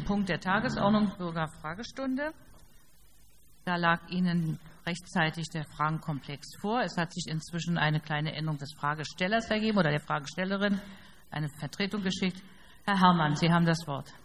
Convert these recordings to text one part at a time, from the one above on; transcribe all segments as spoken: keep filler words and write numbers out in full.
Punkt der Tagesordnung, Bürgerfragestunde. Da lag Ihnen rechtzeitig der Fragenkomplex vor. Es hat sich inzwischen eine kleine Änderung des Fragestellers ergeben oder der Fragestellerin, eine Vertretung geschickt. Herr Herrmann, Sie haben das Wort.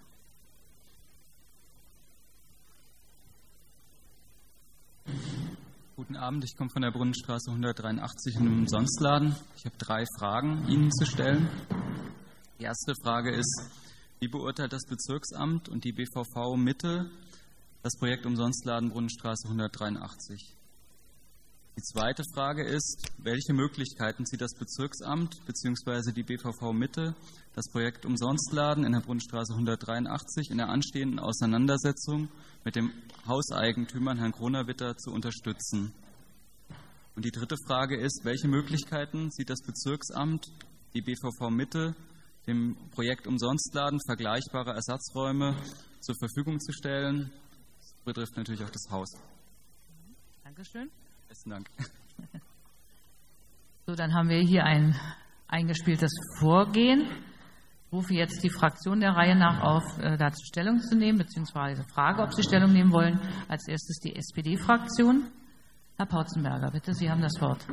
Guten Abend, ich komme von der Brunnenstraße hundertdreiundachtzig in einem Umsonstladen. Ich habe drei Fragen Ihnen zu stellen. Die erste Frage ist, wie beurteilt das Bezirksamt und die B V V Mitte das Projekt Umsonstladen Brunnenstraße hundertdreiundachtzig? Die zweite Frage ist, welche Möglichkeiten sieht das Bezirksamt bzw. die B V V Mitte, das Projekt Umsonstladen in der Brunnenstraße hundertdreiundachtzig in der anstehenden Auseinandersetzung mit dem Hauseigentümer Herrn Kronawitter zu unterstützen? Und die dritte Frage ist, welche Möglichkeiten sieht das Bezirksamt, die B V V Mitte, dem Projekt Umsonstladen vergleichbare Ersatzräume zur Verfügung zu stellen? Das betrifft natürlich auch das Haus. Dankeschön. Besten Dank. So, dann haben wir hier ein eingespieltes Vorgehen. Ich rufe jetzt die Fraktion der Reihe nach auf, äh, dazu Stellung zu nehmen, beziehungsweise frage, ob sie Stellung nehmen wollen. Als erstes die S P D-Fraktion. Herr Pautzenberger, bitte, Sie haben das Wort.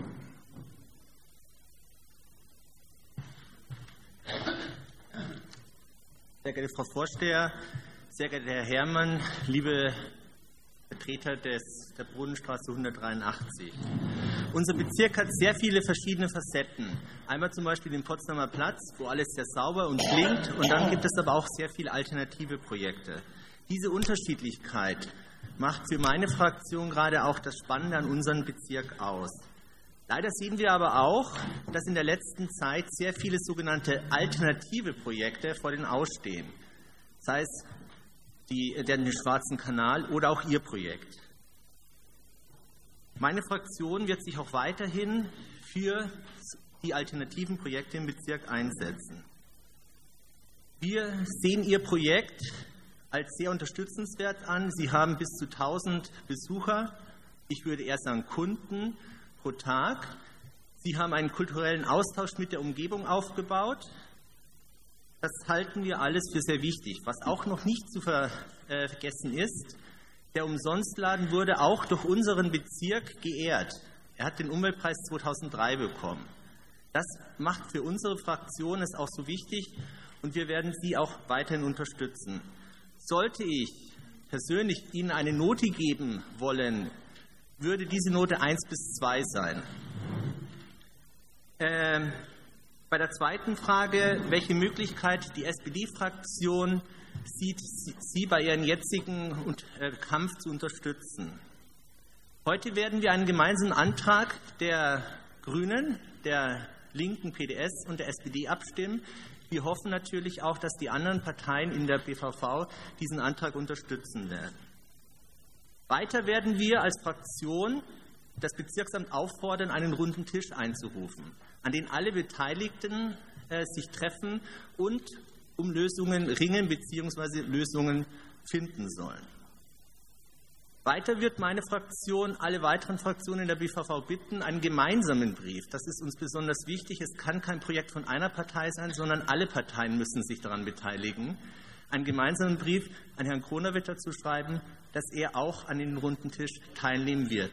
Sehr geehrte Frau Vorsteher, sehr geehrter Herr Herrmann, liebe Vertreter des, der Brunnenstraße hundertdreiundachtzig. Unser Bezirk hat sehr viele verschiedene Facetten. Einmal zum Beispiel den Potsdamer Platz, wo alles sehr sauber und klingt, und dann gibt es aber auch sehr viele alternative Projekte. Diese Unterschiedlichkeit macht für meine Fraktion gerade auch das Spannende an unserem Bezirk aus. Leider sehen wir aber auch, dass in der letzten Zeit sehr viele sogenannte alternative Projekte vor den Ausstehen. Sei es die, den Schwarzen Kanal oder auch Ihr Projekt. Meine Fraktion wird sich auch weiterhin für die alternativen Projekte im Bezirk einsetzen. Wir sehen Ihr Projekt als sehr unterstützenswert an. Sie haben bis zu tausend Besucher, ich würde eher sagen Kunden, pro Tag. Sie haben einen kulturellen Austausch mit der Umgebung aufgebaut. Das halten wir alles für sehr wichtig. Was auch noch nicht zu vergessen ist, der Umsonstladen wurde auch durch unseren Bezirk geehrt. Er hat den Umweltpreis zweitausenddrei bekommen. Das macht für unsere Fraktion es auch so wichtig und wir werden Sie auch weiterhin unterstützen. Sollte ich persönlich Ihnen eine Note geben wollen, würde diese Note eins bis zwei sein. Ähm, bei der zweiten Frage, welche Möglichkeit die S P D-Fraktion sieht, Sie bei Ihren jetzigen äh, Kampf zu unterstützen. Heute werden wir einen gemeinsamen Antrag der Grünen, der Linken, P D S und der S P D abstimmen. Wir hoffen natürlich auch, dass die anderen Parteien in der B V V diesen Antrag unterstützen werden. Weiter werden wir als Fraktion das Bezirksamt auffordern, einen runden Tisch einzurufen, an den alle Beteiligten äh, sich treffen und um Lösungen ringen bzw. Lösungen finden sollen. Weiter wird meine Fraktion alle weiteren Fraktionen in der B V V bitten, einen gemeinsamen Brief, das ist uns besonders wichtig, es kann kein Projekt von einer Partei sein, sondern alle Parteien müssen sich daran beteiligen, einen gemeinsamen Brief an Herrn Kronawitter zu schreiben, dass er auch an den runden Tisch teilnehmen wird.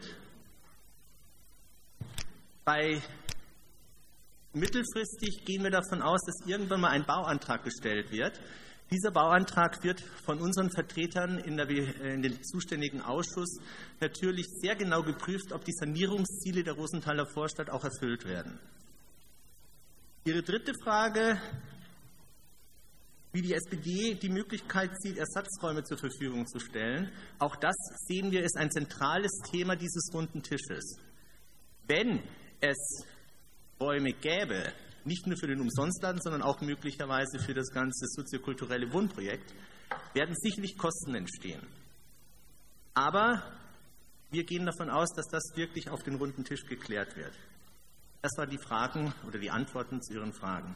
Bei mittelfristig gehen wir davon aus, dass irgendwann mal ein Bauantrag gestellt wird. Dieser Bauantrag wird von unseren Vertretern in, der, in dem zuständigen Ausschuss natürlich sehr genau geprüft, ob die Sanierungsziele der Rosenthaler Vorstadt auch erfüllt werden. Ihre dritte Frage, wie die S P D die Möglichkeit sieht, Ersatzräume zur Verfügung zu stellen. Auch das sehen wir, ist ein zentrales Thema dieses runden Tisches. Wenn es Räume gäbe, nicht nur für den Umsonstladen, sondern auch möglicherweise für das ganze soziokulturelle Wohnprojekt, werden sicherlich Kosten entstehen. Aber wir gehen davon aus, dass das wirklich auf den runden Tisch geklärt wird. Das waren die Fragen oder die Antworten zu Ihren Fragen.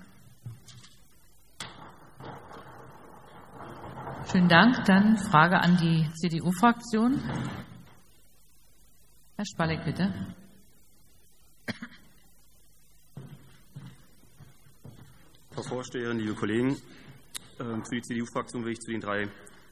Schönen Dank. Dann Frage an die C D U-Fraktion. Herr Spalleck, bitte. Frau Vorsteherin, liebe Kollegen, für die C D U-Fraktion will ich zu den drei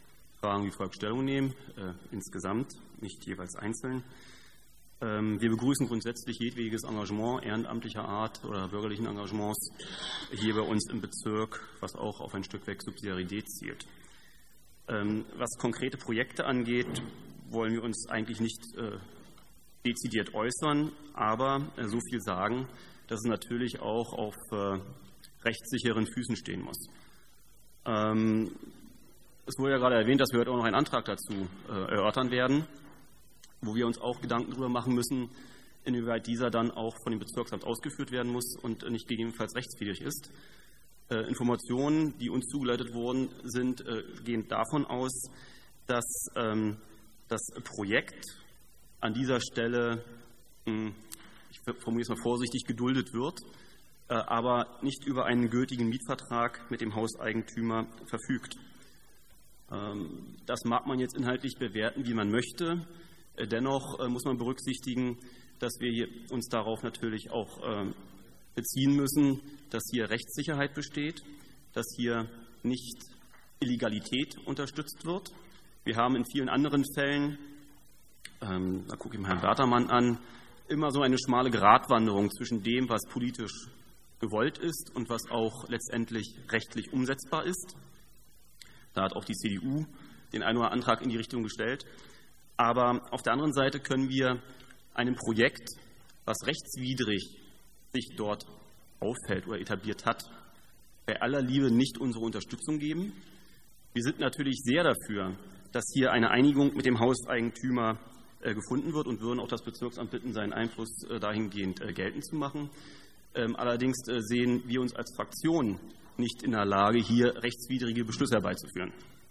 Fragen wie folgt Stellung nehmen, äh, insgesamt, nicht jeweils einzeln. Ähm, wir begrüßen grundsätzlich jedwediges Engagement ehrenamtlicher Art oder bürgerlichen Engagements hier bei uns im Bezirk, was auch auf ein Stück weg Subsidiarität zielt. Ähm, was konkrete Projekte angeht, wollen wir uns eigentlich nicht äh, dezidiert äußern, aber äh, so viel sagen, dass es natürlich auch auf äh, rechtssicheren Füßen stehen muss. Ähm, es wurde ja gerade erwähnt, dass wir heute auch noch einen Antrag dazu äh, erörtern werden, wo wir uns auch Gedanken darüber machen müssen, inwieweit dieser dann auch von dem Bezirksamt ausgeführt werden muss und äh, nicht gegebenenfalls rechtswidrig ist. Äh, Informationen, die uns zugeleitet wurden, sind, äh, gehen davon aus, dass ähm, das Projekt an dieser Stelle, mh, ich formuliere es mal vorsichtig, geduldet wird, äh, aber nicht über einen gültigen Mietvertrag mit dem Hauseigentümer verfügt. Ähm, das mag man jetzt inhaltlich bewerten, wie man möchte. Äh, dennoch äh, muss man berücksichtigen, dass wir hier uns darauf natürlich auch äh, beziehen müssen, dass hier Rechtssicherheit besteht, dass hier nicht Illegalität unterstützt wird. Wir haben in vielen anderen Fällen, ähm, da gucke ich mal Herrn Bertermann an, immer so eine schmale Gratwanderung zwischen dem, was politisch gewollt ist und was auch letztendlich rechtlich umsetzbar ist. Da hat auch die C D U den einen oder anderen Antrag in die Richtung gestellt. Aber auf der anderen Seite können wir einem Projekt, was rechtswidrig sich dort auffällt oder etabliert hat, bei aller Liebe nicht unsere Unterstützung geben. Wir sind natürlich sehr dafür, dass hier eine Einigung mit dem Hauseigentümer äh, gefunden wird und würden auch das Bezirksamt bitten, seinen Einfluss äh, dahingehend äh, geltend zu machen. Ähm, allerdings äh, sehen wir uns als Fraktion nicht in der Lage, hier rechtswidrige Beschlüsse herbeizuführen.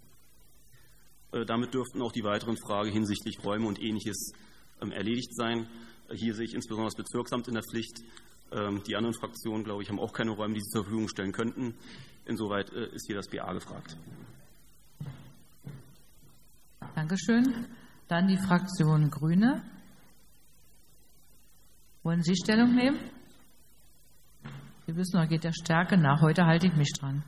Äh, damit dürften auch die weiteren Fragen hinsichtlich Räume und Ähnliches ähm, erledigt sein. Äh, hier sehe ich insbesondere das Bezirksamt in der Pflicht. Ähm, die anderen Fraktionen, glaube ich, haben auch keine Räume, die sie zur Verfügung stellen könnten. Insoweit äh, ist hier das B A gefragt. Dankeschön. Dann die Fraktion Grüne. Wollen Sie Stellung nehmen? Sie wissen, da geht der Stärke nach. Heute halte ich mich dran.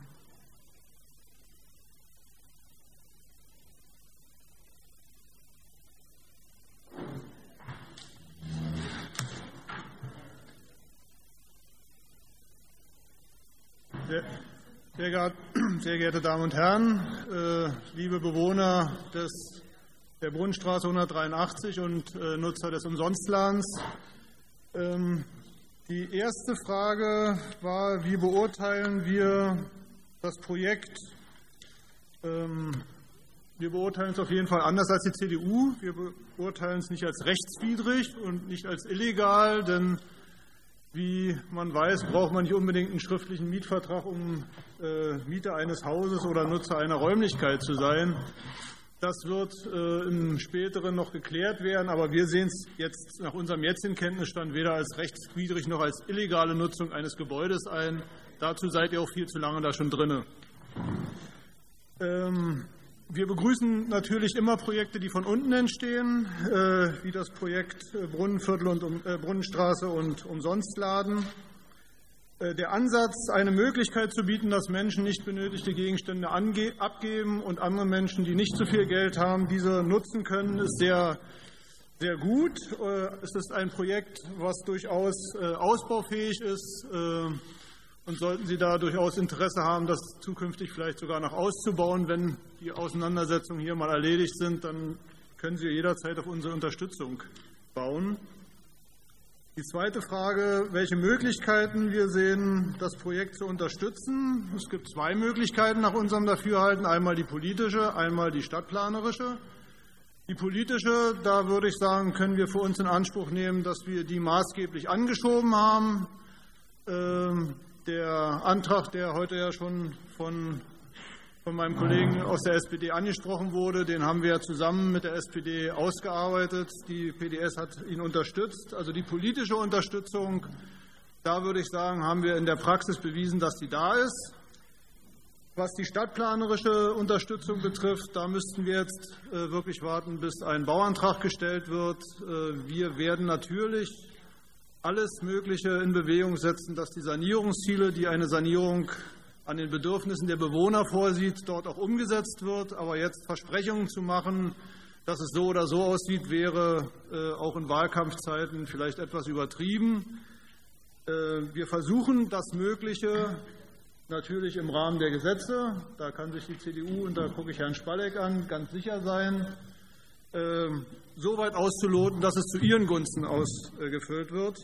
Sehr, sehr, geehrte, sehr geehrte Damen und Herren, äh, liebe Bewohner des, der Brunnenstraße hundertdreiundachtzig und äh, Nutzer des Umsonstladens. Ähm, die erste Frage war, wie beurteilen wir das Projekt? Ähm, wir beurteilen es auf jeden Fall anders als die C D U. Wir beurteilen es nicht als rechtswidrig und nicht als illegal, denn wie man weiß, braucht man nicht unbedingt einen schriftlichen Mietvertrag, um äh, Mieter eines Hauses oder Nutzer einer Räumlichkeit zu sein. Das wird äh, im Späteren noch geklärt werden, aber wir sehen es jetzt nach unserem jetzigen Kenntnisstand weder als rechtswidrig noch als illegale Nutzung eines Gebäudes ein. Dazu seid ihr auch viel zu lange da schon drin. Ähm, Wir begrüßen natürlich immer Projekte, die von unten entstehen, äh, wie das Projekt Brunnenviertel und um, äh, Brunnenstraße und Umsonstladen. Äh, der Ansatz, eine Möglichkeit zu bieten, dass Menschen nicht benötigte Gegenstände ange- abgeben und andere Menschen, die nicht so viel Geld haben, diese nutzen können, ist sehr, sehr gut. Äh, es ist ein Projekt, was durchaus äh, ausbaufähig ist. Äh, Und sollten Sie da durchaus Interesse haben, das zukünftig vielleicht sogar noch auszubauen, wenn die Auseinandersetzungen hier mal erledigt sind, dann können Sie jederzeit auf unsere Unterstützung bauen. Die zweite Frage, welche Möglichkeiten wir sehen, das Projekt zu unterstützen. Es gibt zwei Möglichkeiten nach unserem Dafürhalten, einmal die politische, einmal die stadtplanerische. Die politische, da würde ich sagen, können wir für uns in Anspruch nehmen, dass wir die maßgeblich angeschoben haben. Ähm, Der Antrag, der heute ja schon von, von meinem Kollegen aus der S P D angesprochen wurde, den haben wir zusammen mit der S P D ausgearbeitet. Die P D S hat ihn unterstützt. Also die politische Unterstützung, da würde ich sagen, haben wir in der Praxis bewiesen, dass die da ist. Was die stadtplanerische Unterstützung betrifft, da müssten wir jetzt äh, wirklich warten, bis ein Bauantrag gestellt wird. Äh, wir werden natürlich alles Mögliche in Bewegung setzen, dass die Sanierungsziele, die eine Sanierung an den Bedürfnissen der Bewohner vorsieht, dort auch umgesetzt wird. Aber jetzt Versprechungen zu machen, dass es so oder so aussieht, wäre äh, auch in Wahlkampfzeiten vielleicht etwas übertrieben. Äh, wir versuchen das Mögliche natürlich im Rahmen der Gesetze. Da kann sich die C D U, und da gucke ich Herrn Spalleck an, ganz sicher sein, äh, so weit auszuloten, dass es zu ihren Gunsten ausgefüllt wird.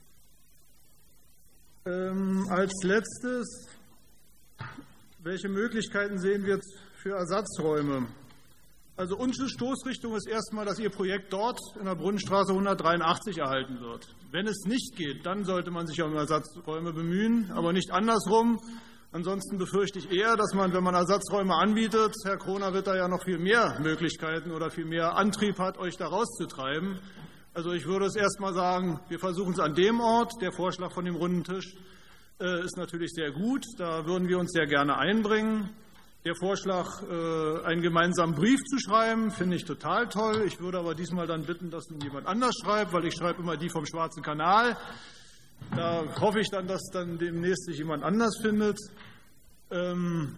Ähm, als letztes, welche Möglichkeiten sehen wir für Ersatzräume? Also unsere Stoßrichtung ist erstmal, dass Ihr Projekt dort in der Brunnenstraße hundertdreiundachtzig erhalten wird. Wenn es nicht geht, dann sollte man sich um Ersatzräume bemühen, aber nicht andersrum. Ansonsten befürchte ich eher, dass man, wenn man Ersatzräume anbietet, Herr Kroner wird da ja noch viel mehr Möglichkeiten oder viel mehr Antrieb hat, euch da rauszutreiben. Also ich würde es erstmal sagen, wir versuchen es an dem Ort. Der Vorschlag von dem runden Tisch äh, ist natürlich sehr gut. Da würden wir uns sehr gerne einbringen. Der Vorschlag, äh, einen gemeinsamen Brief zu schreiben, finde ich total toll. Ich würde aber diesmal dann bitten, dass ihn jemand anders schreibt, weil ich schreibe immer die vom Schwarzen Kanal. Da hoffe ich dann, dass dann demnächst sich jemand anders findet. Ähm,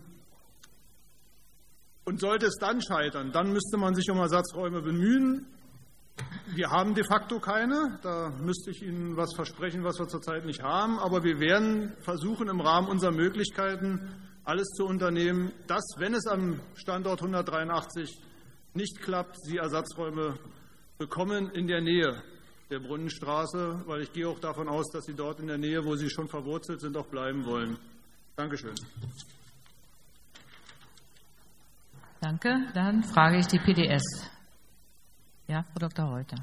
und sollte es dann scheitern, dann müsste man sich um Ersatzräume bemühen. Wir haben de facto keine. Da müsste ich Ihnen was versprechen, was wir zurzeit nicht haben. Aber wir werden versuchen, im Rahmen unserer Möglichkeiten alles zu unternehmen, dass, wenn es am Standort hundertdreiundachtzig nicht klappt, Sie Ersatzräume bekommen in der Nähe der Brunnenstraße, weil ich gehe auch davon aus, dass Sie dort in der Nähe, wo Sie schon verwurzelt sind, auch bleiben wollen. Dankeschön. Danke. Dann frage ich die P D S. Ja, Frau Doktor Reuter.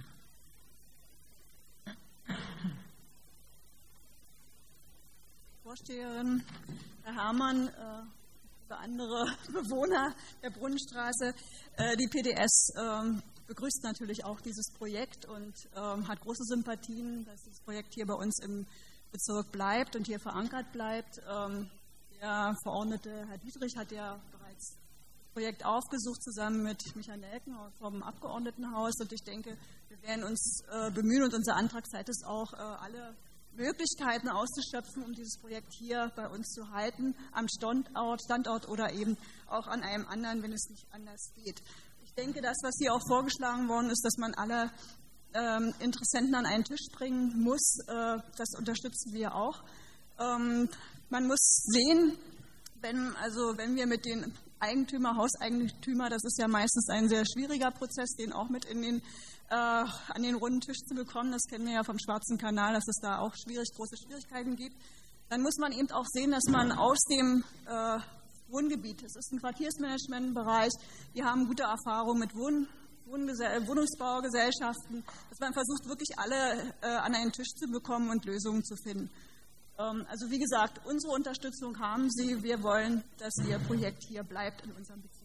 Vorsteherin, Herr Herrmann, äh, für andere Bewohner der Brunnenstraße. Äh, die P D S äh, begrüßt natürlich auch dieses Projekt und äh, hat große Sympathien, dass dieses Projekt hier bei uns im Bezirk bleibt und hier verankert bleibt. Ähm, der Verordnete Herr Dietrich hat ja bereits das Projekt aufgesucht, zusammen mit Michael Nelken vom Abgeordnetenhaus. Und ich denke, wir werden uns äh, bemühen und unsere Antragsseite ist auch, äh, alle Möglichkeiten auszuschöpfen, um dieses Projekt hier bei uns zu halten, am Standort, Standort oder eben auch an einem anderen, wenn es nicht anders geht. Ich denke, das, was hier auch vorgeschlagen worden ist, dass man alle ähm, Interessenten an einen Tisch bringen muss, äh, das unterstützen wir auch. Ähm, man muss sehen, wenn, also wenn wir mit den Eigentümer, Hauseigentümer, das ist ja meistens ein sehr schwieriger Prozess, den auch mit in den äh, an den runden Tisch zu bekommen. Das kennen wir ja vom Schwarzen Kanal, dass es da auch schwierig, große Schwierigkeiten gibt. Dann muss man eben auch sehen, dass man aus dem äh, Wohngebiet, das ist ein Quartiersmanagementbereich, wir haben gute Erfahrungen mit Wohn, Wohngesell, Wohnungsbaugesellschaften, dass man versucht, wirklich alle äh, an einen Tisch zu bekommen und Lösungen zu finden. Ähm, also wie gesagt, unsere Unterstützung haben Sie. Wir wollen, dass Ihr Projekt hier bleibt in unserem Bezirk.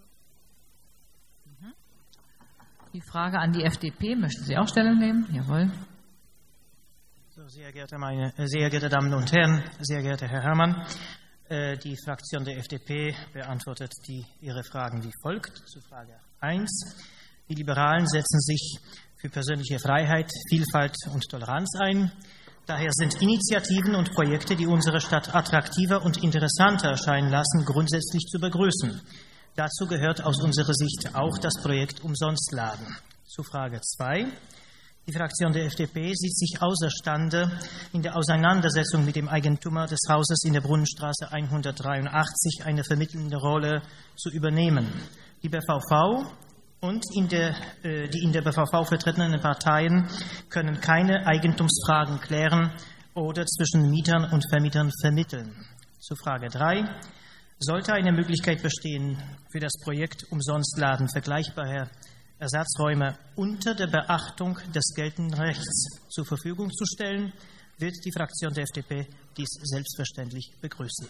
Die Frage an die F D P, möchten Sie auch Stellung nehmen? Jawohl. So, sehr geehrte, meine, sehr geehrte Damen und Herren, sehr geehrter Herr Herrmann, äh, die Fraktion der F D P beantwortet die, Ihre Fragen wie folgt. Zu Frage eins. Die Liberalen setzen sich für persönliche Freiheit, Vielfalt und Toleranz ein. Daher sind Initiativen und Projekte, die unsere Stadt attraktiver und interessanter erscheinen lassen, grundsätzlich zu begrüßen. Dazu gehört aus unserer Sicht auch das Projekt Umsonstladen. Zu Frage zwei. Die Fraktion der F D P sieht sich außerstande, in der Auseinandersetzung mit dem Eigentümer des Hauses in der Brunnenstraße hundertdreiundachtzig eine vermittelnde Rolle zu übernehmen. Die B V V und in der, äh, die in der B V V vertretenen Parteien können keine Eigentumsfragen klären oder zwischen Mietern und Vermietern vermitteln. Zu Frage drei. Sollte eine Möglichkeit bestehen, für das Projekt Umsonstladen vergleichbare Ersatzräume unter der Beachtung des geltenden Rechts zur Verfügung zu stellen, wird die Fraktion der F D P dies selbstverständlich begrüßen.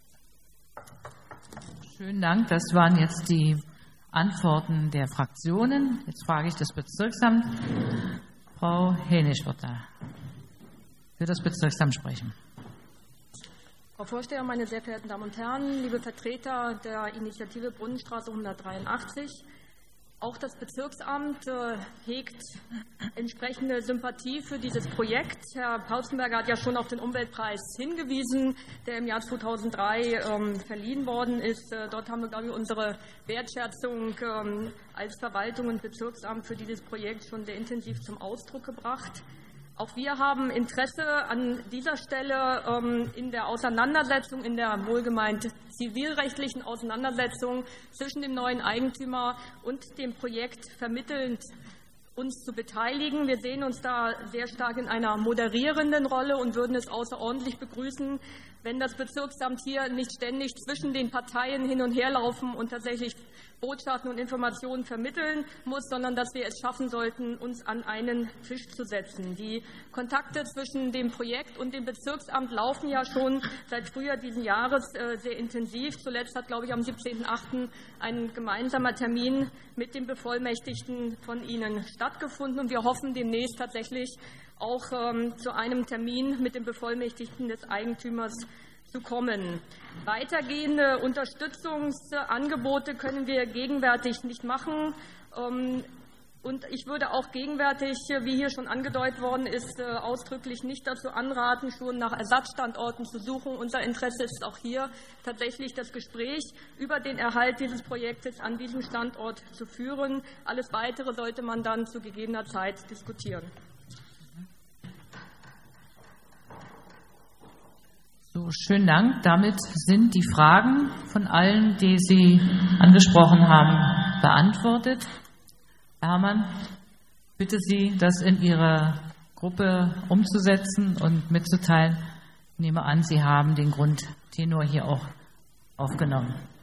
Schönen Dank. Das waren jetzt die Antworten der Fraktionen. Jetzt frage ich das Bezirksamt. Frau Hänisch wird da für das Bezirksamt sprechen. Frau Vorsteher, meine sehr verehrten Damen und Herren, liebe Vertreter der Initiative Brunnenstraße hundertdreiundachtzig. Auch das Bezirksamt äh, hegt entsprechende Sympathie für dieses Projekt. Herr Pautzenberger hat ja schon auf den Umweltpreis hingewiesen, der im Jahr zweitausenddrei ähm, verliehen worden ist. Äh, dort haben wir, glaube ich, unsere Wertschätzung ähm, als Verwaltung und Bezirksamt für dieses Projekt schon sehr intensiv zum Ausdruck gebracht. Auch wir haben Interesse an dieser Stelle ähm, in der Auseinandersetzung, in der wohlgemeint zivilrechtlichen Auseinandersetzung zwischen dem neuen Eigentümer und dem Projekt vermittelnd uns zu beteiligen. Wir sehen uns da sehr stark in einer moderierenden Rolle und würden es außerordentlich begrüßen, wenn das Bezirksamt hier nicht ständig zwischen den Parteien hin und her laufen und tatsächlich Botschaften und Informationen vermitteln muss, sondern dass wir es schaffen sollten, uns an einen Tisch zu setzen. Die Kontakte zwischen dem Projekt und dem Bezirksamt laufen ja schon seit Frühjahr diesen Jahres sehr intensiv. Zuletzt hat, glaube ich, am siebzehnten achten ein gemeinsamer Termin mit dem Bevollmächtigten von Ihnen stattgefunden. Und wir hoffen demnächst tatsächlich auch ähm, zu einem Termin mit dem Bevollmächtigten des Eigentümers zu kommen. Weitergehende Unterstützungsangebote können wir gegenwärtig nicht machen. Ähm, und ich würde auch gegenwärtig, wie hier schon angedeutet worden ist, äh, ausdrücklich nicht dazu anraten, schon nach Ersatzstandorten zu suchen. Unser Interesse ist auch hier tatsächlich das Gespräch über den Erhalt dieses Projektes an diesem Standort zu führen. Alles Weitere sollte man dann zu gegebener Zeit diskutieren. So, schönen Dank. Damit sind die Fragen von allen, die Sie angesprochen haben, beantwortet. Herr Hamann, bitte Sie, das in Ihrer Gruppe umzusetzen und mitzuteilen. Ich nehme an, Sie haben den Grundtenor hier auch aufgenommen.